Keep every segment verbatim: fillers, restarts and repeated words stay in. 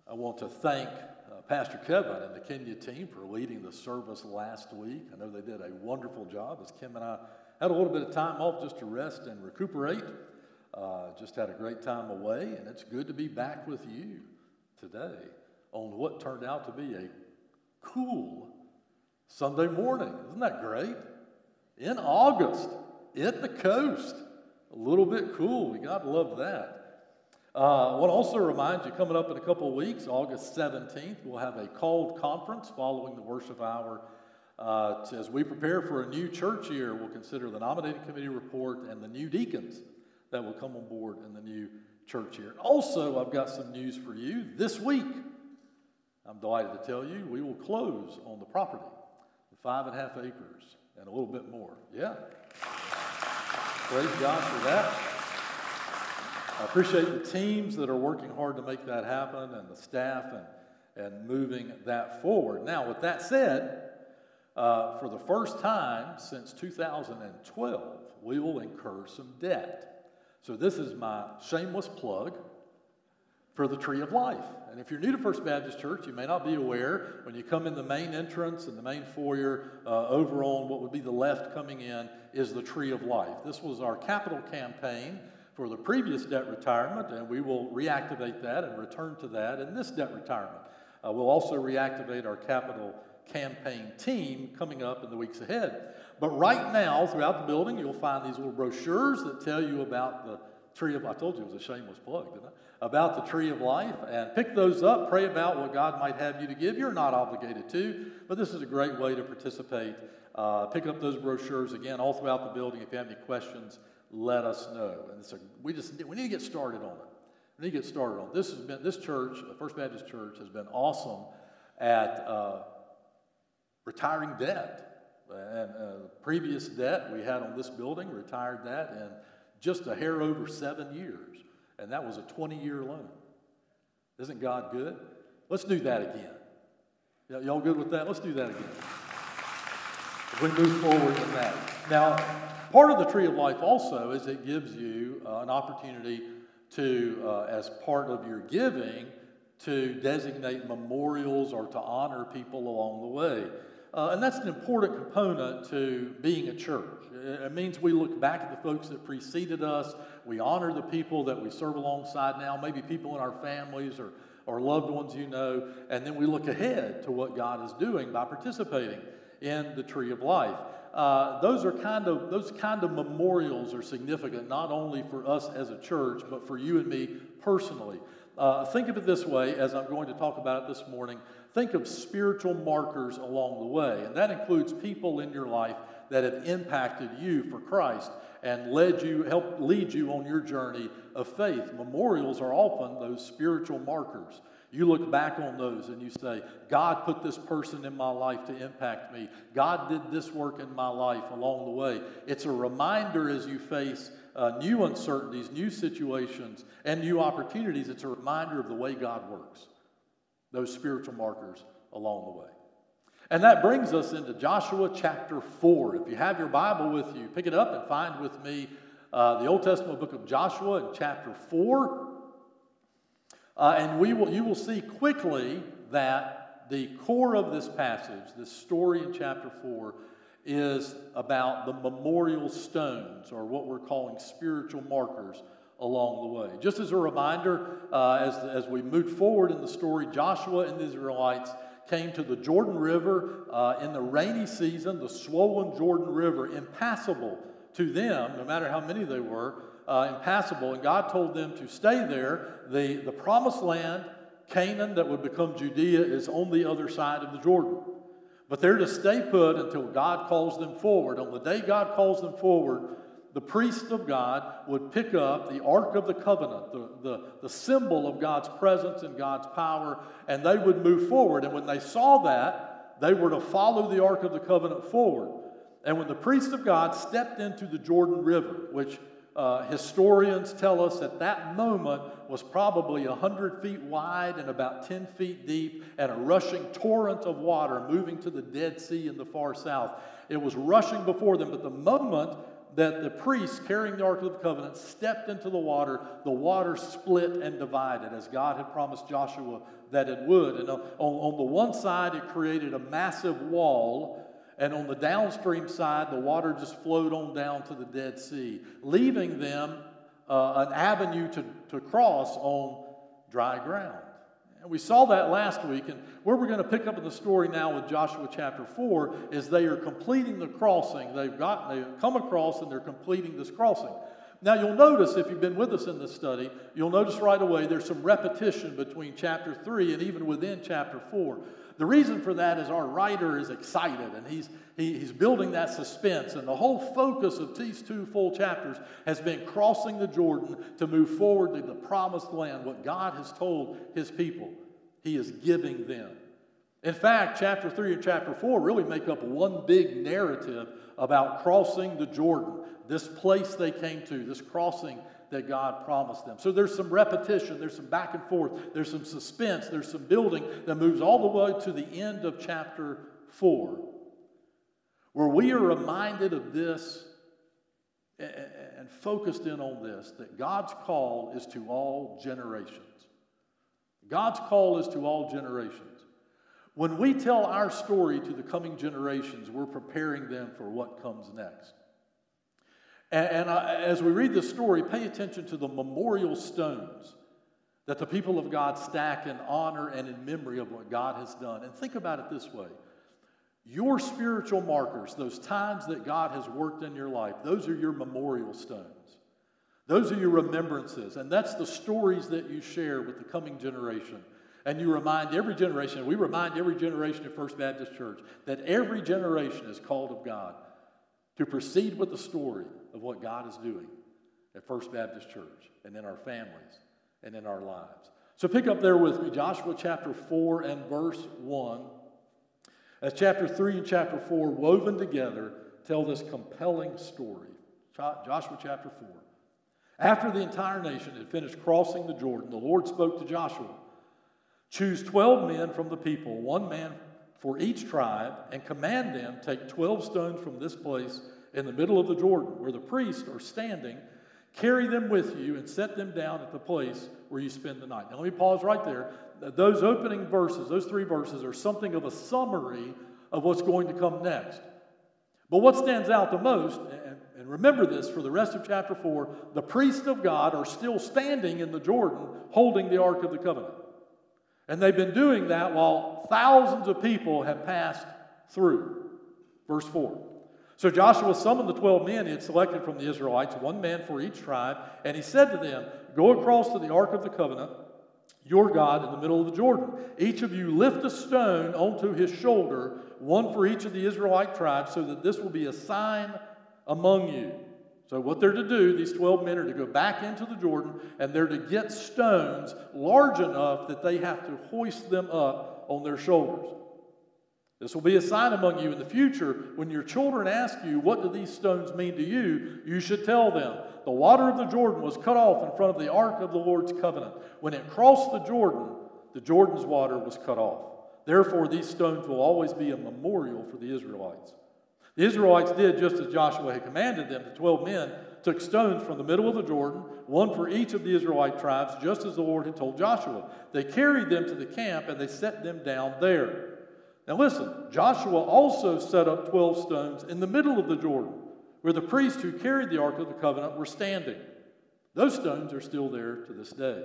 I want to thank uh, Pastor Kevin and the Kenya team for leading the service last week. I know they did a wonderful job as Kim and I had a little bit of time off just to rest and recuperate. Uh, just had a great time away, and it's good to be back with you today on what turned out to be a cool Sunday morning. Isn't that great? In August, at the coast. A little bit cool. We got to love that. Uh, I want to also remind you, coming up in a couple of weeks, August seventeenth, we'll have a called conference following the worship hour. Uh, to, as we prepare for a new church year, we'll consider the nominating committee report and the new deacons that will come on board in the new church year. Also, I've got some news for you. This week, I'm delighted to tell you, we will close on the property, the five and a half acres and a little bit more. Yeah. Praise God for that. I appreciate the teams that are working hard to make that happen and the staff and, and moving that forward. Now, with that said, uh, for the first time since two thousand twelve, we will incur some debt. So this is my shameless plug for the Tree of Life. And if you're new to First Baptist Church, you may not be aware, when you come in the main entrance and the main foyer, uh, over on what would be the left coming in is the Tree of Life. This was our capital campaign for the previous debt retirement, and we will reactivate that and return to that in this debt retirement. Uh, we'll also reactivate our capital campaign team coming up in the weeks ahead. But right now, throughout the building, you'll find these little brochures that tell you about the Tree of Life. I told you it was a shameless plug, didn't I? About the Tree of Life, and pick those up, pray about what God might have you to give. You're not obligated to, but this is a great way to participate. Uh, pick up those brochures again all throughout the building. If you have any questions, let us know. And it's a, we just we need to get started on it. We need to get started on it. This has been this church, the First Baptist Church, has been awesome at uh, retiring debt. And uh, previous debt we had on this building, retired that in just a hair over seven years. And that was a twenty-year loan. Isn't God good? Let's do that again. Y- y'all good with that? Let's do that again. If we move forward in that. Now, part of the Tree of Life also is it gives you uh, an opportunity to, uh, as part of your giving, to designate memorials or to honor people along the way. Uh, and that's an important component to being a church. It means we look back at the folks that preceded us. We honor the people that we serve alongside now, maybe people in our families or, or loved ones you know, and then we look ahead to what God is doing by participating in the Tree of Life. Uh, those are kind of those kind of memorials are significant not only for us as a church, but for you and me personally. Uh, think of it this way, as I'm going to talk about it this morning. Think of spiritual markers along the way, and that includes people in your life that have impacted you for Christ and led you, helped lead you on your journey of faith. Memorials are often those spiritual markers. You look back on those and you say, God put this person in my life to impact me. God did this work in my life along the way. It's a reminder as you face uh, new uncertainties, new situations, and new opportunities. It's a reminder of the way God works. Those spiritual markers along the way. And that brings us into Joshua chapter four. If you have your Bible with you, pick it up and find with me uh, the Old Testament book of Joshua in chapter four. Uh, and we will, you will see quickly that the core of this passage, this story in chapter four, is about the memorial stones, or what we're calling spiritual markers along the way. Just as a reminder, uh, as, as we moved forward in the story, Joshua and the Israelites came to the Jordan River uh, in the rainy season, the swollen Jordan River, impassable to them, no matter how many they were, uh, impassable. And God told them to stay there. The, the promised land, Canaan, that would become Judea, is on the other side of the Jordan. But they're to stay put until God calls them forward. On the day God calls them forward, the priest of God would pick up the Ark of the Covenant, the, the, the symbol of God's presence and God's power, and they would move forward. And when they saw that, they were to follow the Ark of the Covenant forward. And when the priest of God stepped into the Jordan River, which uh, historians tell us at that moment was probably one hundred feet wide and about ten feet deep, and a rushing torrent of water moving to the Dead Sea in the far south. It was rushing before them, but the moment that the priests carrying the Ark of the Covenant stepped into the water, the water split and divided, as God had promised Joshua that it would. And on, on the one side, it created a massive wall, and on the downstream side, the water just flowed on down to the Dead Sea, leaving them uh, an avenue to, to cross on dry ground. And we saw that last week, and where we're going to pick up in the story now with Joshua chapter four is they are completing the crossing. They've gotten, they've come across, and they're completing this crossing. Now, you'll notice, if you've been with us in this study, you'll notice right away there's some repetition between chapter three and even within chapter four. The reason for that is our writer is excited, and he's, he, he's building that suspense. And the whole focus of these two full chapters has been crossing the Jordan to move forward to the promised land, what God has told his people. He is giving them. In fact, chapter three and chapter four really make up one big narrative about crossing the Jordan, this place they came to, this crossing that God promised them. So there's some repetition, there's some back and forth, there's some suspense, there's some building that moves all the way to the end of chapter four, where we are reminded of this and focused in on this, that God's call is to all generations. God's call is to all generations. When we tell our story to the coming generations, we're preparing them for what comes next. And, and uh, as we read this story, pay attention to the memorial stones that the people of God stack in honor and in memory of what God has done. And think about it this way. Your spiritual markers, those times that God has worked in your life, those are your memorial stones. Those are your remembrances. And that's the stories that you share with the coming generation. And you remind every generation, we remind every generation at First Baptist Church that every generation is called of God to proceed with the story of what God is doing at First Baptist Church and in our families and in our lives. So pick up there with me, Joshua chapter four and verse one. As chapter three and chapter four, woven together, tell this compelling story. Joshua chapter four. After the entire nation had finished crossing the Jordan, the Lord spoke to Joshua, "Choose twelve men from the people, one man for each tribe, and command them, take twelve stones from this place in the middle of the Jordan, where the priests are standing. Carry them with you and set them down at the place where you spend the night." Now let me pause right there. Those opening verses, those three verses, are something of a summary of what's going to come next. But what stands out the most, and, and remember this for the rest of chapter four, the priests of God are still standing in the Jordan holding the Ark of the Covenant. And they've been doing that while thousands of people have passed through. Verse four. So Joshua summoned the twelve men he had selected from the Israelites, one man for each tribe, and he said to them, "Go across to the Ark of the Covenant, your God, in the middle of the Jordan. Each of you lift a stone onto his shoulder, one for each of the Israelite tribes, so that this will be a sign among you." So what they're to do, these twelve men are to go back into the Jordan, and they're to get stones large enough that they have to hoist them up on their shoulders. This will be a sign among you in the future. When your children ask you, "What do these stones mean to you?" you should tell them, "The water of the Jordan was cut off in front of the ark of the Lord's covenant. When it crossed the Jordan, the Jordan's water was cut off. Therefore, these stones will always be a memorial for the Israelites." The Israelites did just as Joshua had commanded them. The twelve men took stones from the middle of the Jordan, one for each of the Israelite tribes, just as the Lord had told Joshua. They carried them to the camp, and they set them down there. Now listen, Joshua also set up twelve stones in the middle of the Jordan, where the priests who carried the Ark of the Covenant were standing. Those stones are still there to this day.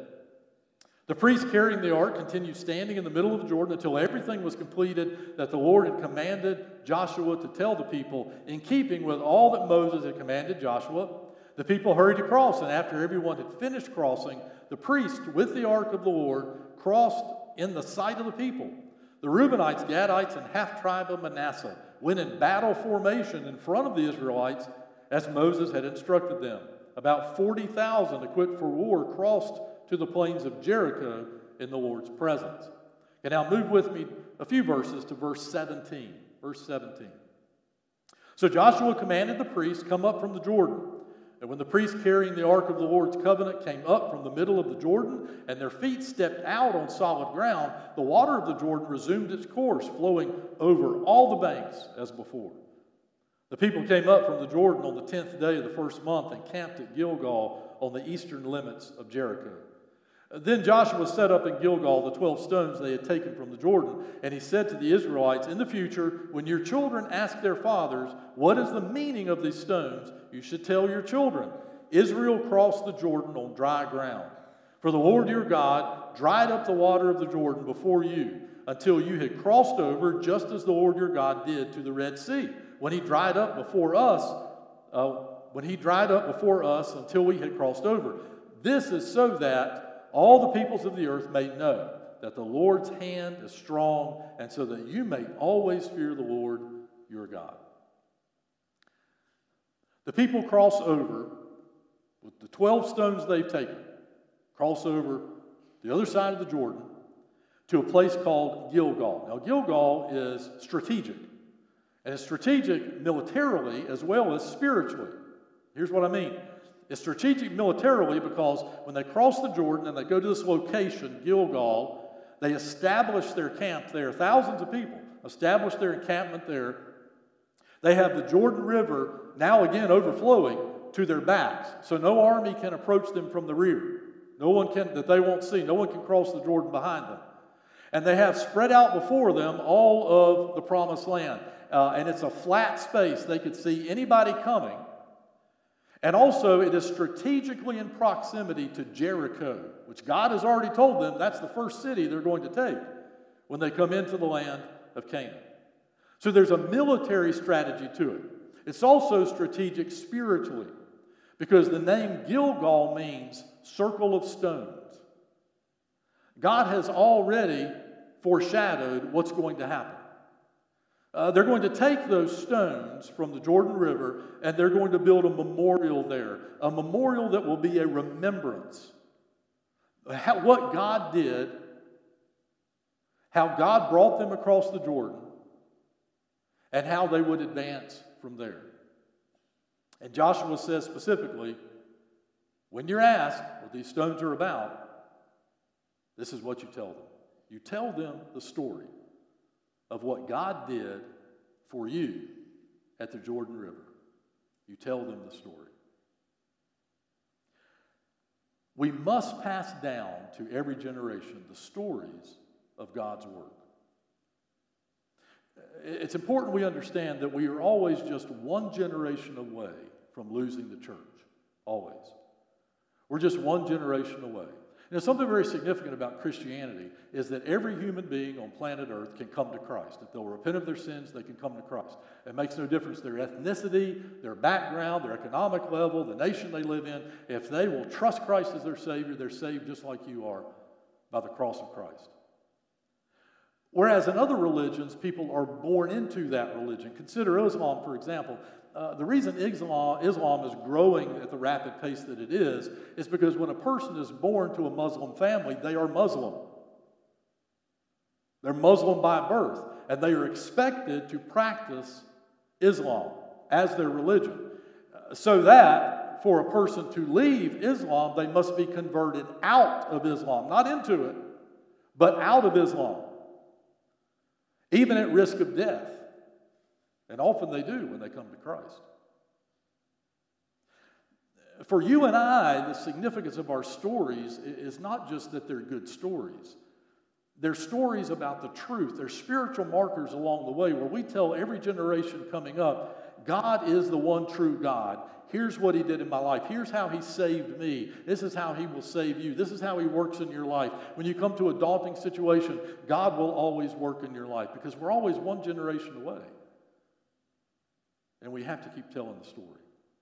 The priests carrying the ark continued standing in the middle of the Jordan until everything was completed that the Lord had commanded Joshua to tell the people, in keeping with all that Moses had commanded Joshua. The people hurried to cross, and after everyone had finished crossing, the priest with the ark of the Lord crossed in the sight of the people. The Reubenites, Gadites, and half-tribe of Manasseh went in battle formation in front of the Israelites as Moses had instructed them. About forty thousand equipped for war crossed to the plains of Jericho in the Lord's presence. And now move with me a few verses to verse seventeen. Verse seventeen. So Joshua commanded the priests, "Come up from the Jordan." And when the priests carrying the ark of the Lord's covenant came up from the middle of the Jordan, and their feet stepped out on solid ground, the water of the Jordan resumed its course, flowing over all the banks as before. The people came up from the Jordan on the tenth day of the first month and camped at Gilgal on the eastern limits of Jericho. Then Joshua set up in Gilgal the twelve stones they had taken from the Jordan, and he said to the Israelites, "In the future, when your children ask their fathers, 'What is the meaning of these stones?' you should tell your children, 'Israel crossed the Jordan on dry ground. For the Lord your God dried up the water of the Jordan before you, until you had crossed over, just as the Lord your God did to the Red Sea, when he dried up before us, uh, when he dried up before us until we had crossed over. This is so that all the peoples of the earth may know that the Lord's hand is strong, and so that you may always fear the Lord your God.'" The people cross over with the twelve stones they've taken, cross over the other side of the Jordan to a place called Gilgal. Now, Gilgal is strategic, and it's strategic militarily as well as spiritually. Here's what I mean. It's strategic militarily because when they cross the Jordan and they go to this location, Gilgal, they establish their camp there. Thousands of people establish their encampment there. They have the Jordan River now again overflowing to their backs, so no army can approach them from the rear. No one can, that they won't see. No one can cross the Jordan behind them. And they have spread out before them all of the promised land. Uh, and it's a flat space. They could see anybody coming. And also, it is strategically in proximity to Jericho, which God has already told them that's the first city they're going to take when they come into the land of Canaan. So there's a military strategy to it. It's also strategic spiritually, because the name Gilgal means circle of stones. God has already foreshadowed what's going to happen. Uh, they're going to take those stones from the Jordan River and they're going to build a memorial there, a memorial that will be a remembrance. How, what God did, how God brought them across the Jordan, and how they would advance from there. And Joshua says specifically, when you're asked what these stones are about, this is what you tell them. You tell them the story of what God did for you at the Jordan River. You tell them the story. We must pass down to every generation the stories of God's work. It's important we understand that we are always just one generation away from losing the church. Always. We're just one generation away. You know, something very significant about Christianity is that every human being on planet Earth can come to Christ. If they'll repent of their sins, they can come to Christ. It makes no difference their ethnicity, their background, their economic level, the nation they live in. If they will trust Christ as their Savior, they're saved just like you are by the cross of Christ. Whereas in other religions, people are born into that religion. Consider Islam, for example. Uh, the reason Islam, Islam is growing at the rapid pace that it is, is because when a person is born to a Muslim family, they are Muslim. They're Muslim by birth, and they are expected to practice Islam as their religion. Uh, so that for a person to leave Islam, they must be converted out of Islam, not into it, but out of Islam, even at risk of death. And often they do when they come to Christ. For you and I, the significance of our stories is not just that they're good stories. They're stories about the truth. They're spiritual markers along the way where we tell every generation coming up, God is the one true God. Here's what He did in my life. Here's how He saved me. This is how He will save you. This is how He works in your life. When you come to a daunting situation, God will always work in your life because we're always one generation away. And we have to keep telling the story.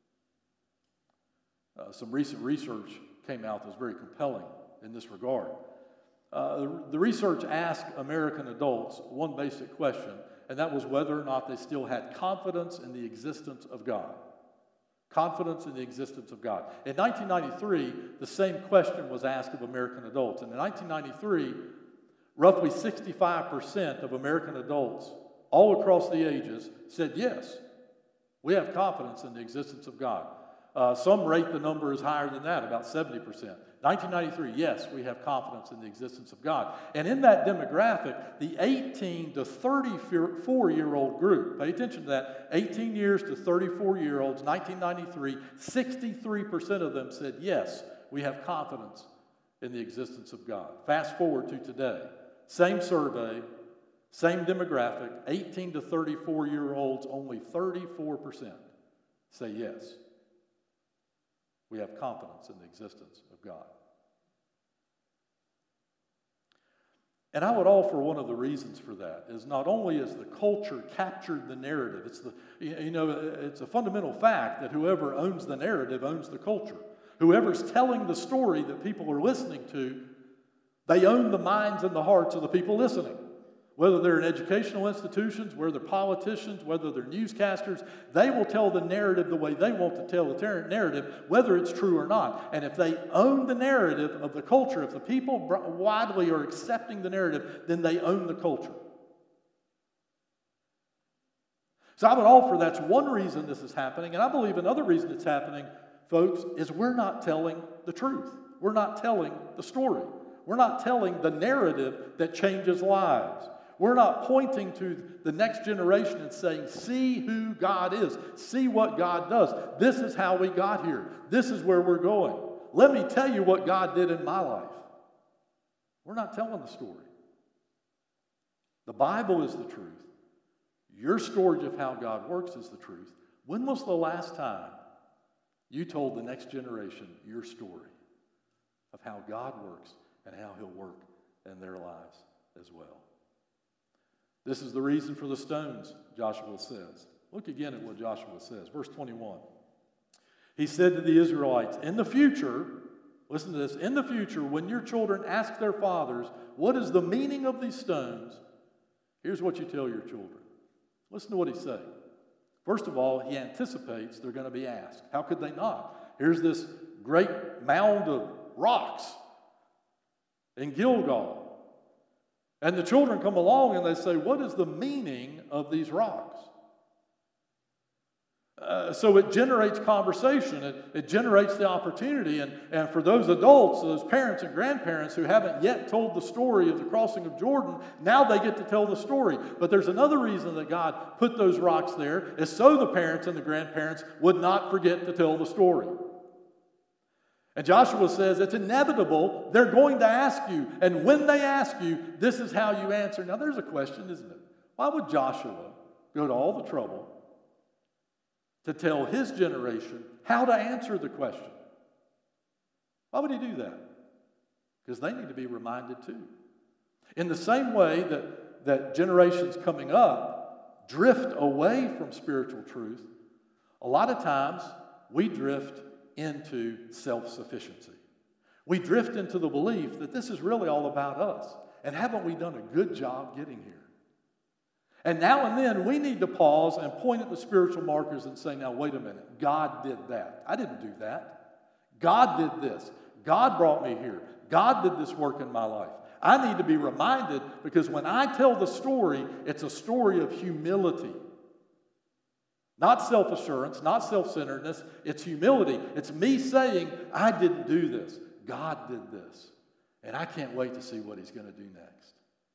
Uh, some recent research came out that was very compelling in this regard. Uh, the, the research asked American adults one basic question, and that was whether or not they still had confidence in the existence of God. Confidence in the existence of God. In nineteen ninety-three, the same question was asked of American adults. And in nineteen ninety-three, roughly sixty-five percent of American adults, all across the ages, said yes. We have confidence in the existence of God. Uh, some rate the number is higher than that, about seventy percent. nineteen ninety-three, yes, we have confidence in the existence of God. And in that demographic, the eighteen to thirty-four-year-old group, pay attention to that, eighteen years to thirty-four-year-olds, nineteen ninety-three, sixty-three percent of them said, yes, we have confidence in the existence of God. Fast forward to today, same survey, same demographic, eighteen to thirty-four-year-olds, only thirty-four percent say yes. We have confidence in the existence of God. And I would offer one of the reasons for that is not only has the culture captured the narrative, it's the, you know, it's a fundamental fact that whoever owns the narrative owns the culture. Whoever's telling the story that people are listening to, they own the minds and the hearts of the people listening. Whether they're in educational institutions, whether they're politicians, whether they're newscasters, they will tell the narrative the way they want to tell the narrative, whether it's true or not. And if they own the narrative of the culture, if the people widely are accepting the narrative, then they own the culture. So I would offer that's one reason this is happening, and I believe another reason it's happening, folks, is we're not telling the truth. We're not telling the story. We're not telling the narrative that changes lives. We're not pointing to the next generation and saying, see who God is. See what God does. This is how we got here. This is where we're going. Let me tell you what God did in my life. We're not telling the story. The Bible is the truth. Your story of how God works is the truth. When was the last time you told the next generation your story of how God works and how He'll work in their lives as well? This is the reason for the stones, Joshua says. Look again at what Joshua says. Verse twenty-one. He said to the Israelites, in the future, listen to this, in the future, when your children ask their fathers, what is the meaning of these stones? Here's what you tell your children. Listen to what he's saying. First of all, he anticipates they're going to be asked. How could they not? Here's this great mound of rocks in Gilgal. And the children come along and they say, what is the meaning of these rocks? Uh, so it generates conversation. It, it generates the opportunity. And, and for those adults, those parents and grandparents who haven't yet told the story of the crossing of Jordan, now they get to tell the story. But there's another reason that God put those rocks there, is so the parents and the grandparents would not forget to tell the story. And Joshua says it's inevitable. They're going to ask you. And when they ask you, this is how you answer. Now, there's a question, isn't it? Why would Joshua go to all the trouble to tell his generation how to answer the question? Why would he do that? Because they need to be reminded too. In the same way that, that generations coming up drift away from spiritual truth, a lot of times we drift into self-sufficiency. We drift into the belief that this is really all about us. And haven't we done a good job getting here? And now and then we need to pause and point at the spiritual markers and say, now wait a minute, God did that. I didn't do that. God did this. God brought me here. God did this work in my life. I need to be reminded, because when I tell the story, it's a story of humility. Not self-assurance, not self-centeredness. It's humility. It's me saying, I didn't do this. God did this. And I can't wait to see what He's going to do next.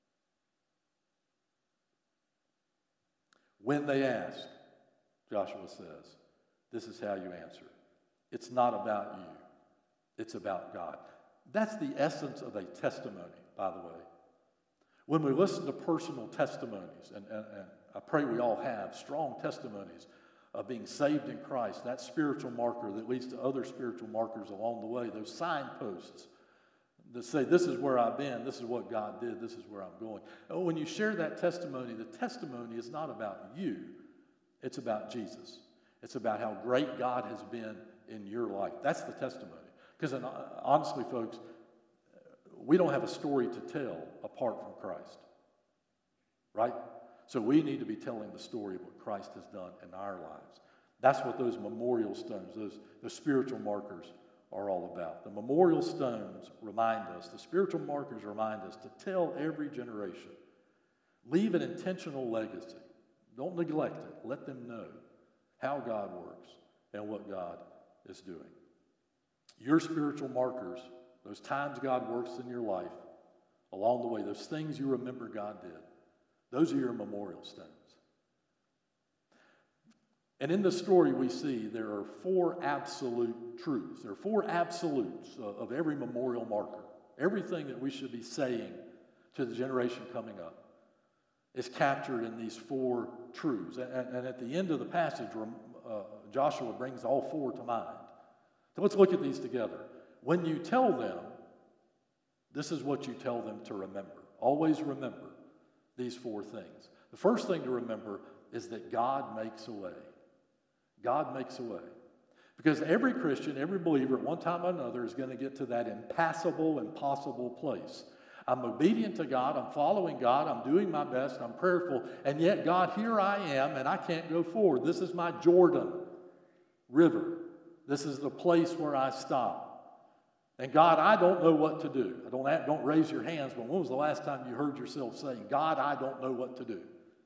When they ask, Joshua says, this is how you answer. It's not about you. It's about God. That's the essence of a testimony, by the way. When we listen to personal testimonies, and, and, and I pray we all have strong testimonies of being saved in Christ, that spiritual marker that leads to other spiritual markers along the way, those signposts that say, this is where I've been, this is what God did, this is where I'm going. When you share that testimony, the testimony is not about you, it's about Jesus. It's about how great God has been in your life. That's the testimony. Because honestly, folks, we don't have a story to tell apart from Christ. Right? So we need to be telling the story of what Christ has done in our lives. That's what those memorial stones, those, those spiritual markers are all about. The memorial stones remind us, the spiritual markers remind us to tell every generation. Leave an intentional legacy. Don't neglect it. Let them know how God works and what God is doing. Your spiritual markers, those times God works in your life, along the way, those things you remember God did, those are your memorial stones. And in this story we see there are four absolute truths. There are four absolutes of every memorial marker. Everything that we should be saying to the generation coming up is captured in these four truths. And, and at the end of the passage, uh, Joshua brings all four to mind. So let's look at these together. When you tell them, this is what you tell them to remember. Always remember these four things. The first thing to remember is that God makes a way. God makes a way. Because every Christian, every believer, at one time or another, is going to get to that impassable, impossible place. I'm obedient to God, I'm following God, I'm doing my best, I'm prayerful, and yet, God, here I am, and I can't go forward. This is my Jordan River. This is the place where I stop. And God, I don't know what to do. I don't, have, don't raise your hands, but when was the last time you heard yourself saying, God, I don't know what to do?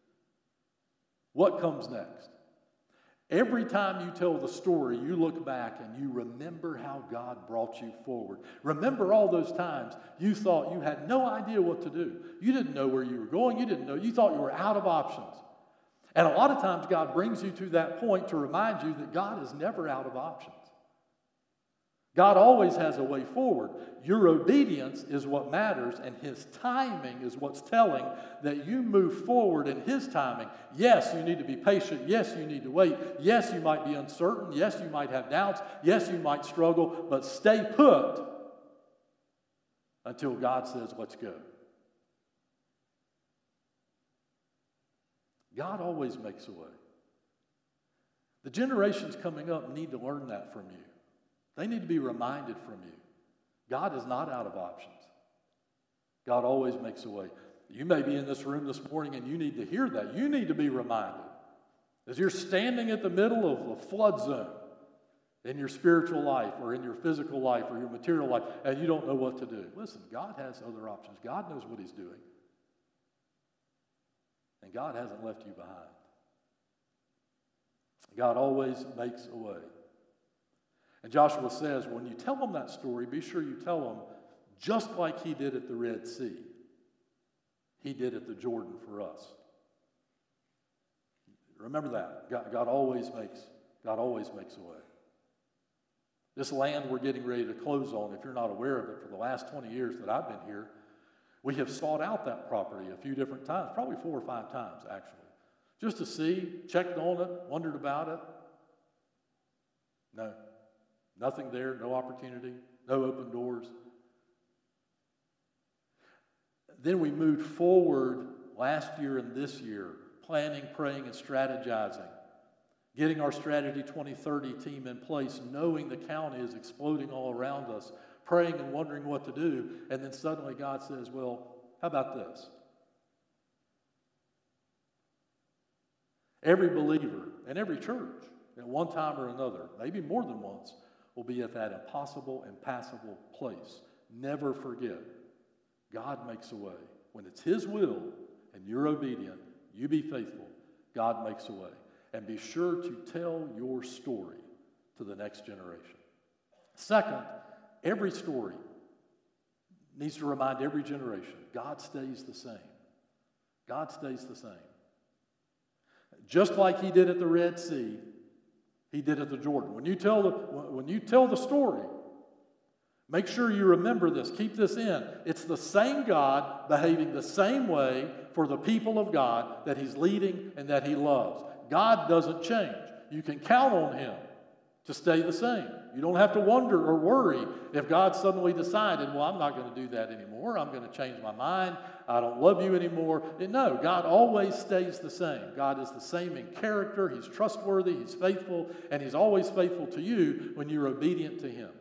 What comes next? Every time you tell the story, you look back and you remember how God brought you forward. Remember all those times you thought you had no idea what to do. You didn't know where you were going. You didn't know. You thought you were out of options. And a lot of times God brings you to that point to remind you that God is never out of options. God always has a way forward. Your obedience is what matters, and His timing is what's telling that you move forward in His timing. Yes, you need to be patient. Yes, you need to wait. Yes, you might be uncertain. Yes, you might have doubts. Yes, you might struggle, but stay put until God says, let's go. God always makes a way. The generations coming up need to learn that from you. They need to be reminded from you. God is not out of options. God always makes a way. You may be in this room this morning and you need to hear that. You need to be reminded. As you're standing at the middle of a flood zone in your spiritual life or in your physical life or your material life and you don't know what to do. Listen, God has other options. God knows what He's doing. And God hasn't left you behind. God always makes a way. And Joshua says, when you tell them that story, be sure you tell them just like He did at the Red Sea. He did at the Jordan for us. Remember that. God, God always makes, God always makes a way. This land we're getting ready to close on, if you're not aware of it, for the last twenty years that I've been here, we have sought out that property a few different times, probably four or five times actually, just to see, checked on it, wondered about it. No. Nothing there, no opportunity, no open doors. Then we moved forward last year and this year, planning, praying, and strategizing, getting our Strategy twenty thirty team in place, knowing the county is exploding all around us, praying and wondering what to do, and then suddenly God says, well, how about this? Every believer and every church at one time or another, maybe more than once, will be at that impossible, impassable place. Never forget, God makes a way. When it's His will and you're obedient, you be faithful, God makes a way. And be sure to tell your story to the next generation. Second, every story needs to remind every generation, God stays the same. God stays the same. Just like He did at the Red Sea, He did at the Jordan. When you tell the, when you tell the story, make sure you remember this. Keep this in. It's the same God behaving the same way for the people of God that He's leading and that He loves. God doesn't change. You can count on Him to stay the same. You don't have to wonder or worry if God suddenly decided, well, I'm not going to do that anymore. I'm going to change my mind. I don't love you anymore. No, God always stays the same. God is the same in character. He's trustworthy. He's faithful. And He's always faithful to you when you're obedient to Him.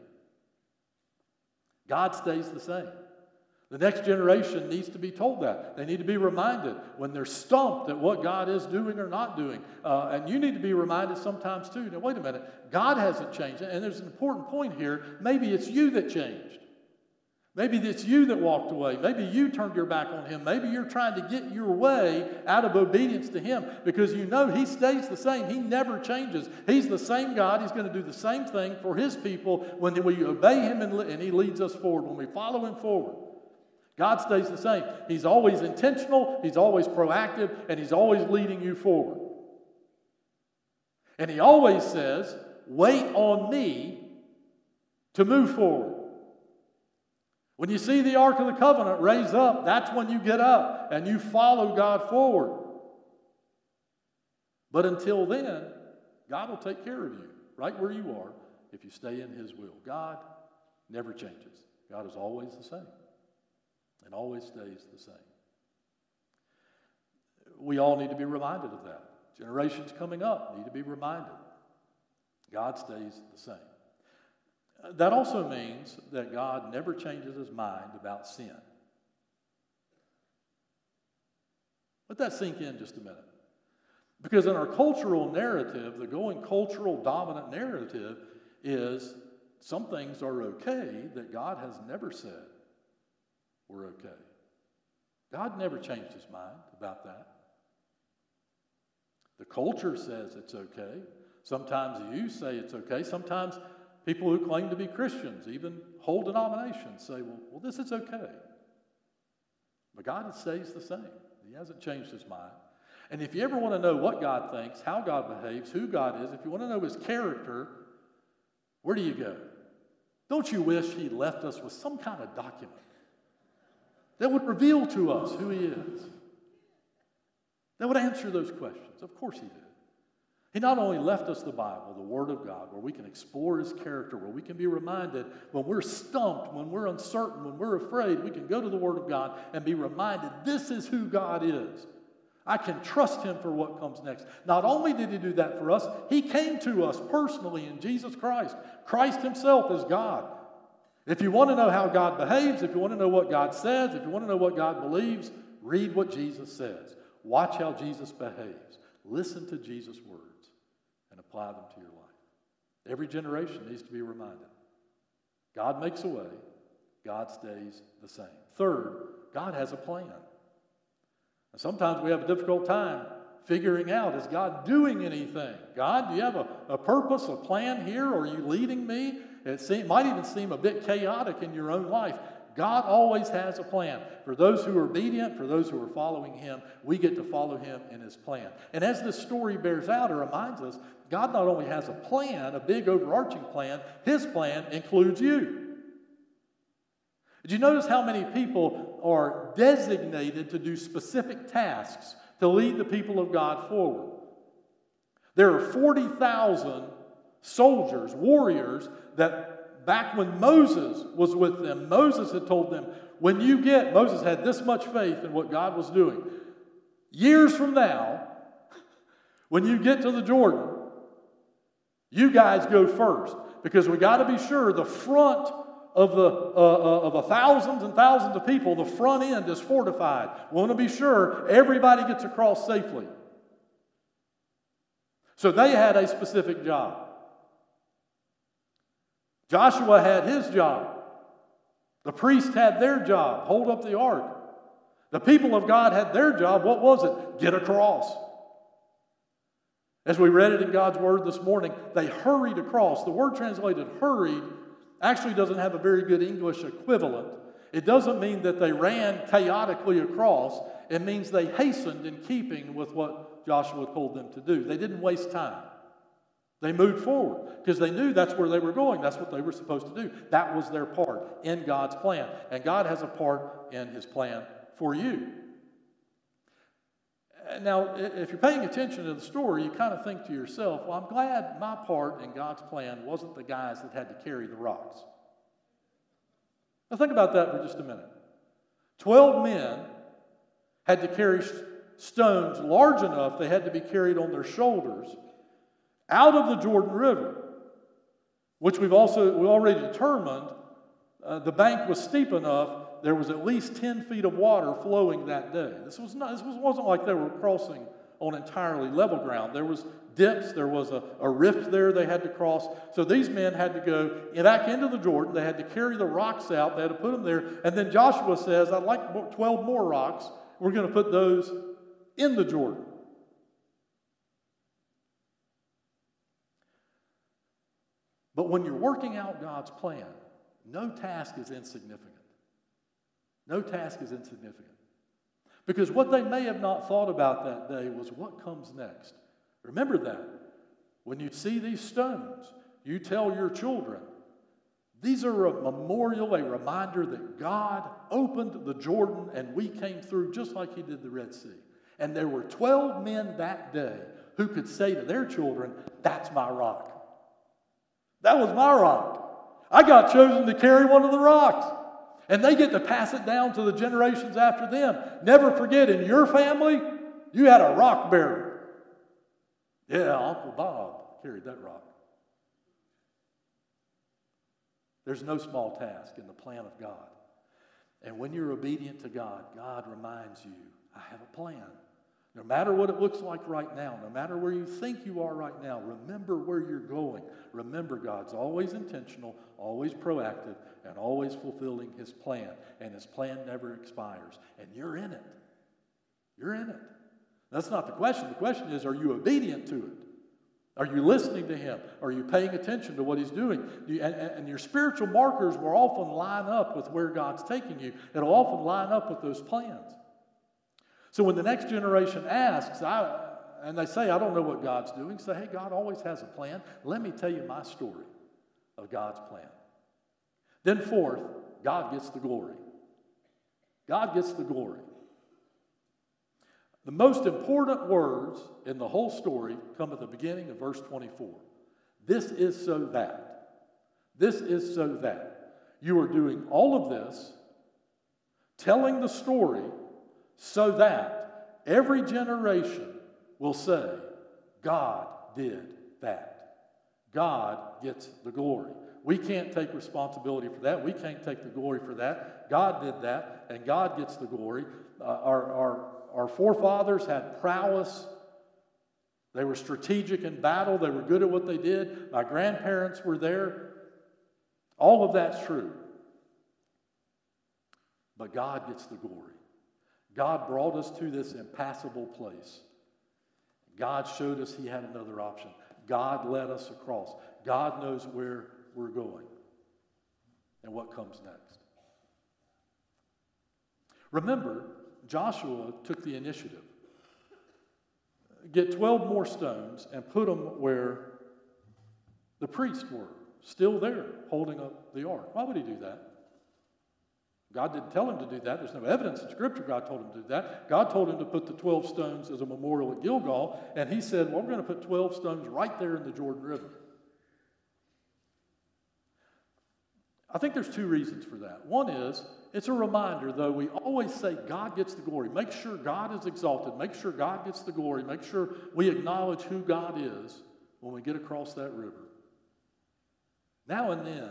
God stays the same. The next generation needs to be told that. They need to be reminded when they're stumped at what God is doing or not doing. Uh, and you need to be reminded sometimes too. Now, wait a minute. God hasn't changed. And there's an important point here. Maybe it's you that changed. Maybe it's you that walked away. Maybe you turned your back on him. Maybe you're trying to get your way out of obedience to him because you know he stays the same. He never changes. He's the same God. He's going to do the same thing for his people when we obey him and, and he leads us forward, when we follow him forward. God stays the same. He's always intentional, he's always proactive, and he's always leading you forward. And he always says, wait on me to move forward. When you see the Ark of the Covenant raise up, that's when you get up and you follow God forward. But until then, God will take care of you right where you are if you stay in his will. God never changes. God is always the same and always stays the same. We all need to be reminded of that. Generations coming up need to be reminded. God stays the same. That also means that God never changes his mind about sin. Let that sink in just a minute. Because in our cultural narrative, the going cultural dominant narrative is some things are okay that God has never said were okay. God never changed his mind about that. The culture says it's okay. Sometimes you say it's okay. Sometimes people who claim to be Christians, even whole denominations, say, well, well, this is okay. But God stays the same. He hasn't changed his mind. And if you ever want to know what God thinks, how God behaves, who God is, if you want to know his character, where do you go? Don't you wish he left us with some kind of document that would reveal to us who he is? That would answer those questions. Of course he did. He not only left us the Bible, the Word of God, where we can explore his character, where we can be reminded when we're stumped, when we're uncertain, when we're afraid, we can go to the Word of God and be reminded this is who God is. I can trust him for what comes next. Not only did he do that for us, he came to us personally in Jesus Christ. Christ himself is God. If you want to know how God behaves, if you want to know what God says, if you want to know what God believes, read what Jesus says. Watch how Jesus behaves. Listen to Jesus' words and apply them to your life. Every generation needs to be reminded. God makes a way. God stays the same. Third, God has a plan. And sometimes we have a difficult time figuring out, is God doing anything? God, do you have a, a purpose, a plan here? Or are you leading me? It seem, might even seem a bit chaotic in your own life. God always has a plan. For those who are obedient, for those who are following him, we get to follow him in his plan. And as this story bears out, it reminds us, God not only has a plan, a big overarching plan, his plan includes you. Did you notice how many people are designated to do specific tasks to lead the people of God forward? There are forty thousand soldiers, warriors, that back when Moses was with them, Moses had told them, when you get, Moses had this much faith in what God was doing. Years from now, when you get to the Jordan, you guys go first, because we got to be sure the front of the uh, uh, of a thousands and thousands of people, the front end is fortified. We want to be sure everybody gets across safely. So they had a specific job. Joshua had his job. The priest had their job, hold up the ark. The people of God had their job. What was it? Get across. As we read it in God's Word this morning, they hurried across. The word translated hurried actually doesn't have a very good English equivalent. It doesn't mean that they ran chaotically across. It means they hastened in keeping with what Joshua told them to do. They didn't waste time. They moved forward because they knew that's where they were going. That's what they were supposed to do. That was their part in God's plan. And God has a part in his plan for you. Now, if you're paying attention to the story, you kind of think to yourself, well, I'm glad my part in God's plan wasn't the guys that had to carry the rocks. Now, think about that for just a minute. Twelve men had to carry stones large enough they had to be carried on their shoulders out of the Jordan River, which we've also we already determined uh, the bank was steep enough. There was at least ten feet of water flowing that day. This was not. This was, wasn't like they were crossing on entirely level ground. There was dips. There was a, a rift there they had to cross. So these men had to go back into the Jordan. They had to carry the rocks out. They had to put them there. And then Joshua says, I'd like twelve more rocks. We're going to put those in the Jordan. But when you're working out God's plan, no task is insignificant. No task is insignificant. Because what they may have not thought about that day was what comes next. Remember that. When you see these stones, you tell your children, these are a memorial, a reminder that God opened the Jordan and we came through just like he did the Red Sea. And there were twelve men that day who could say to their children, that's my rock. That was my rock. I got chosen to carry one of the rocks. And they get to pass it down to the generations after them. Never forget, in your family, you had a rock bearer. Yeah, Uncle Bob carried that rock. There's no small task in the plan of God. And when you're obedient to God, God reminds you, I have a plan. No matter what it looks like right now, no matter where you think you are right now, remember where you're going. Remember, God's always intentional, always proactive, and always fulfilling his plan. And his plan never expires. And you're in it. You're in it. That's not the question. The question is, are you obedient to it? Are you listening to him? Are you paying attention to what he's doing? You, and, and your spiritual markers will often line up with where God's taking you. It'll often line up with those plans. So when the next generation asks, I, and they say, I don't know what God's doing, say, hey, God always has a plan. Let me tell you my story of God's plan. Then fourth, God gets the glory. God gets the glory. The most important words in the whole story come at the beginning of verse twenty-four. This is so that. This is so that. You are doing all of this, telling the story, so that every generation will say, God did that. God gets the glory. We can't take responsibility for that. We can't take the glory for that. God did that, and God gets the glory. Uh, our, our, our forefathers had prowess. They were strategic in battle. They were good at what they did. My grandparents were there. All of that's true. But God gets the glory. God brought us to this impassable place. God showed us he had another option. God led us across. God knows where we're going and what comes next. Remember, Joshua took the initiative. Get twelve more stones and put them where the priests were, still there, holding up the ark. Why would he do that? God didn't tell him to do that. There's no evidence in Scripture God told him to do that. God told him to put the twelve stones as a memorial at Gilgal, and he said, well, we're going to put twelve stones right there in the Jordan River. I think there's two reasons for that. One is, it's a reminder, though, we always say God gets the glory. Make sure God is exalted. Make sure God gets the glory. Make sure we acknowledge who God is when we get across that river. Now and then,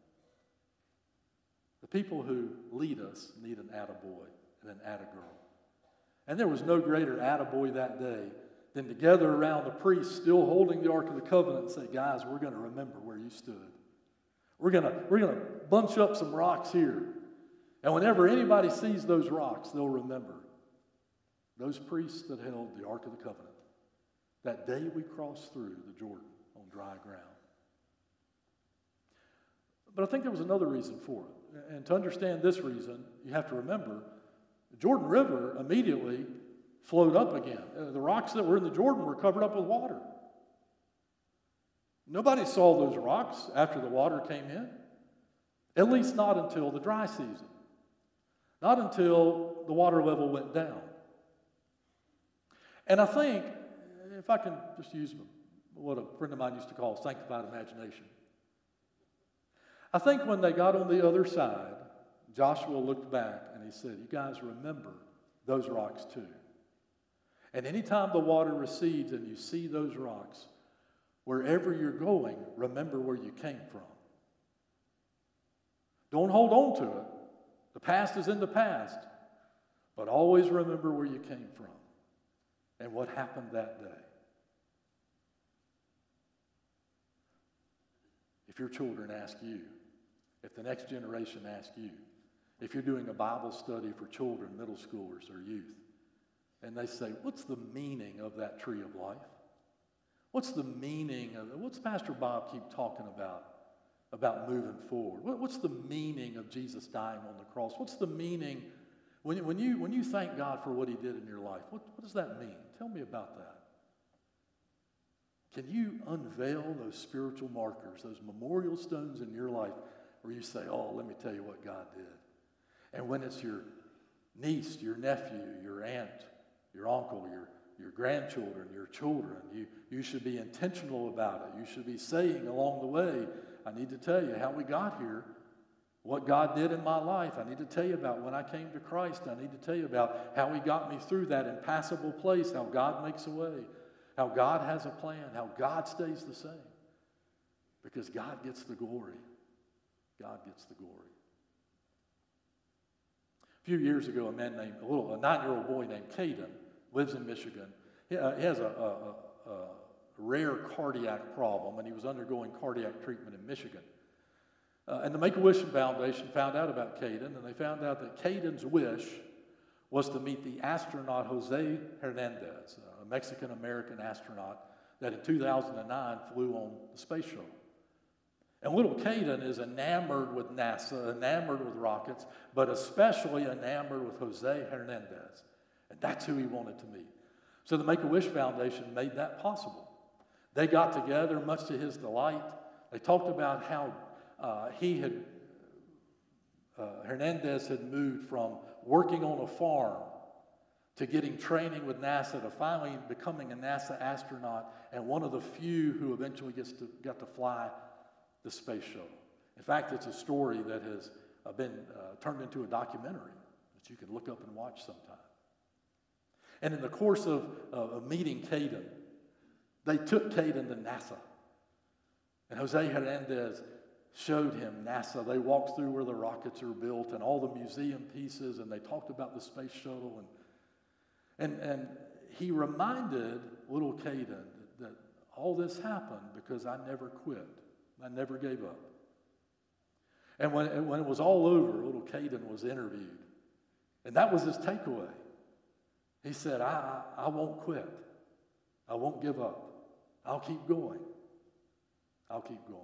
the people who lead us need an attaboy and an attagirl. And there was no greater attaboy that day than to gather around the priest still holding the Ark of the Covenant and say, guys, we're going to remember where you stood. We're going to, we're going to bunch up some rocks here. And whenever anybody sees those rocks, they'll remember those priests that held the Ark of the Covenant. That day we crossed through the Jordan on dry ground. But I think there was another reason for it. And to understand this reason, you have to remember, the Jordan River immediately flowed up again. The rocks that were in the Jordan were covered up with water. Nobody saw those rocks after the water came in, at least not until the dry season, not until the water level went down. And I think, if I can just use what a friend of mine used to call sanctified imagination, I think when they got on the other side, Joshua looked back and he said, you guys remember those rocks too. And anytime the water recedes and you see those rocks, wherever you're going, remember where you came from. Don't hold on to it. The past is in the past. But always remember where you came from and what happened that day. if your children ask you, if the next generation asks you, if you're doing a Bible study for children, middle schoolers, or youth, and they say, what's the meaning of that tree of life? What's the meaning of it? What's Pastor Bob keep talking about, about moving forward? What, what's the meaning of Jesus dying on the cross? What's the meaning, when, when, you, when you thank God for what he did in your life, what, what does that mean? Tell me about that. Can you unveil those spiritual markers, those memorial stones in your life where you say, oh, let me tell you what God did? And when it's your niece, your nephew, your aunt, your uncle, your, your grandchildren, your children, you, you should be intentional about it. You should be saying along the way, I need to tell you how we got here, what God did in my life. I need to tell you about when I came to Christ. I need to tell you about how he got me through that impassable place, how God makes a way, how God has a plan, how God stays the same. Because God gets the glory. God gets the glory. A few years ago, a man named, a little, a nine-year-old boy named Caden lives in Michigan. He, uh, he has a, a, a, a rare cardiac problem, and he was undergoing cardiac treatment in Michigan. Uh, and the Make-A-Wish Foundation found out about Caden, and they found out that Caden's wish was to meet the astronaut Jose Hernandez, a Mexican-American astronaut that in two thousand nine flew on the space shuttle. And little Caden is enamored with NASA, enamored with rockets, but especially enamored with Jose Hernandez. And that's who he wanted to meet. So the Make-A-Wish Foundation made that possible. They got together, much to his delight. They talked about how uh, he had, uh, Hernandez had moved from working on a farm to getting training with NASA to finally becoming a NASA astronaut and one of the few who eventually gets to, got to fly the space shuttle. In fact, it's a story that has uh, been uh, turned into a documentary that you can look up and watch sometime. And in the course of, uh, of meeting Caden, they took Caden to NASA. And Jose Hernandez showed him NASA. They walked through where the rockets are built and all the museum pieces, and they talked about the space shuttle. And, and, and he reminded little Caden that, that all this happened because I never quit. I never gave up. And when, when it was all over, little Caden was interviewed. And that was his takeaway. He said, I, I, I won't quit. I won't give up. I'll keep going. I'll keep going.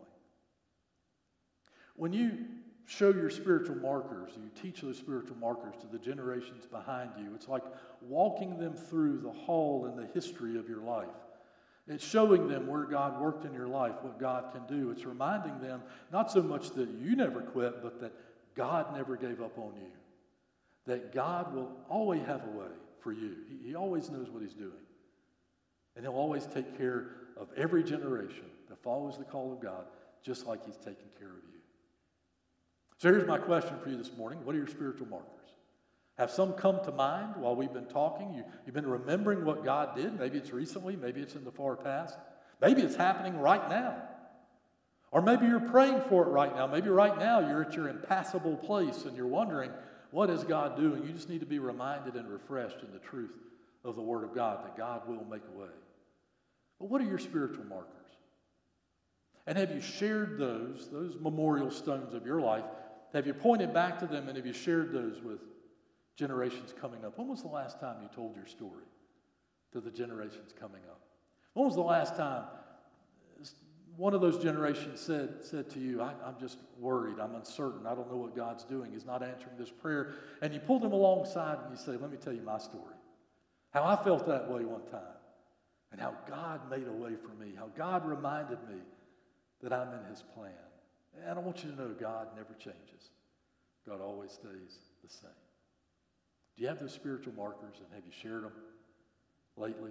When you show your spiritual markers, you teach those spiritual markers to the generations behind you, it's like walking them through the hall and the history of your life. It's showing them where God worked in your life, what God can do. It's reminding them not so much that you never quit, but that God never gave up on you. That God will always have a way for you. He, he always knows what he's doing. And he'll always take care of every generation that follows the call of God, just like he's taking care of you. So here's my question for you this morning. What are your spiritual markers? Have some come to mind while we've been talking? You, you've been remembering what God did. Maybe it's recently. Maybe it's in the far past. Maybe it's happening right now. Or maybe you're praying for it right now. Maybe right now you're at your impassable place and you're wondering, what is God doing? You just need to be reminded and refreshed in the truth of the Word of God, that God will make a way. But what are your spiritual markers? And have you shared those, those memorial stones of your life? Have you pointed back to them and have you shared those with generations coming up? When was the last time you told your story to the generations coming up? When was the last time one of those generations said, said to you, I, I'm just worried, I'm uncertain, I don't know what God's doing, he's not answering this prayer. And you pull them alongside and you say, let me tell you my story. How I felt that way one time. And how God made a way for me. How God reminded me that I'm in his plan. And I want you to know God never changes. God always stays the same. Do you have those spiritual markers, and have you shared them lately?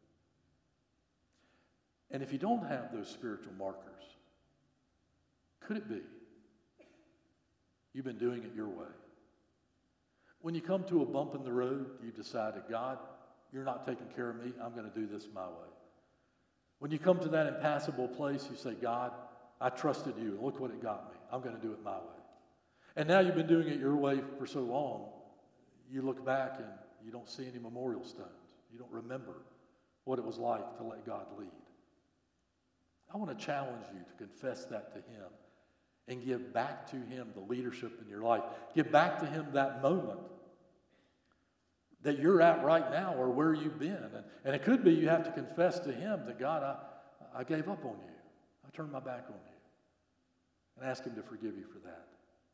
And if you don't have those spiritual markers, could it be you've been doing it your way? When you come to a bump in the road, you've decided, God, you're not taking care of me. I'm going to do this my way. When you come to that impassable place, you say, God, I trusted you, and look what it got me. I'm going to do it my way. And now you've been doing it your way for so long, you look back and you don't see any memorial stones. You don't remember what it was like to let God lead. I want to challenge you to confess that to him and give back to him the leadership in your life. Give back to him that moment that you're at right now or where you've been. And, and it could be you have to confess to him that, God, I, I gave up on you. I turned my back on you. And ask him to forgive you for that.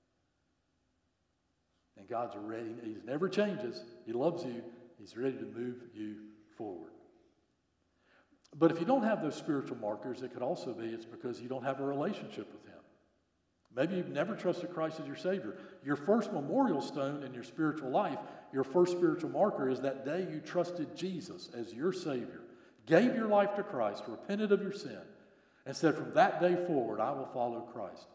And God's ready. He never changes. He loves you. He's ready to move you forward. But if you don't have those spiritual markers, it could also be it's because you don't have a relationship with him. Maybe you've never trusted Christ as your Savior. Your first memorial stone in your spiritual life, your first spiritual marker is that day you trusted Jesus as your Savior, gave your life to Christ, repented of your sin, and said, from that day forward, I will follow Christ.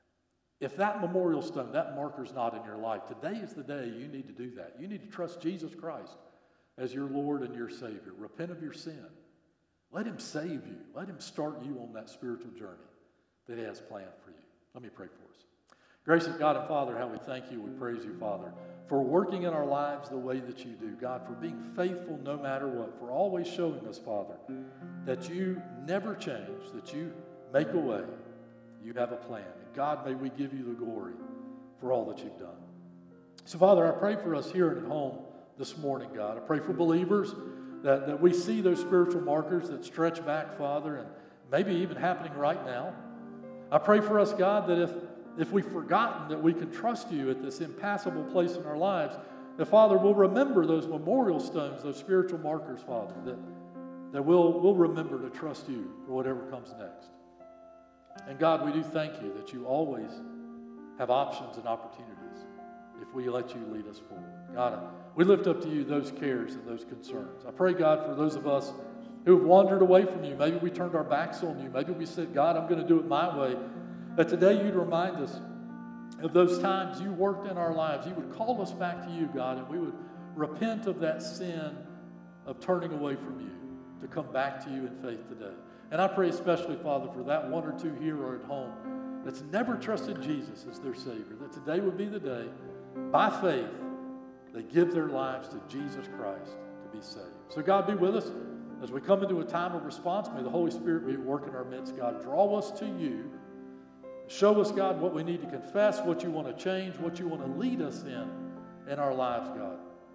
If that memorial stone, that marker's not in your life, today is the day you need to do that. You need to trust Jesus Christ as your Lord and your Savior. Repent of your sin. Let him save you. Let him start you on that spiritual journey that he has planned for you. Let me pray for us. Gracious God and Father, how we thank you, we praise you, Father, for working in our lives the way that you do. God, for being faithful no matter what, for always showing us, Father, that you never change, that you make a way, you have a plan. And God, may we give you the glory for all that you've done. So, Father, I pray for us here and at home this morning, God. I pray for believers that, that we see those spiritual markers that stretch back, Father, and maybe even happening right now. I pray for us, God, that if, if we've forgotten that we can trust you at this impassable place in our lives, that, Father, we'll remember those memorial stones, those spiritual markers, Father, that, that we'll, we'll remember to trust you for whatever comes next. And, God, we do thank you that you always have options and opportunities if we let you lead us forward. God, we lift up to you those cares and those concerns. I pray, God, for those of us who have wandered away from you. Maybe we turned our backs on you. Maybe we said, God, I'm going to do it my way. But today you'd remind us of those times you worked in our lives. You would call us back to you, God, and we would repent of that sin of turning away from you to come back to you in faith today. And I pray especially, Father, for that one or two here or at home that's never trusted Jesus as their Savior, that today would be the day, by faith, they give their lives to Jesus Christ to be saved. So God, be with us. As we come into a time of response, may the Holy Spirit be at work in our midst, God. Draw us to you. Show us, God, what we need to confess, what you want to change, what you want to lead us in in our lives, God.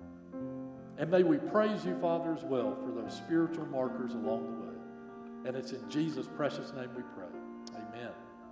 And may we praise you, Father, as well for those spiritual markers along the way. And it's in Jesus' precious name we pray. Amen.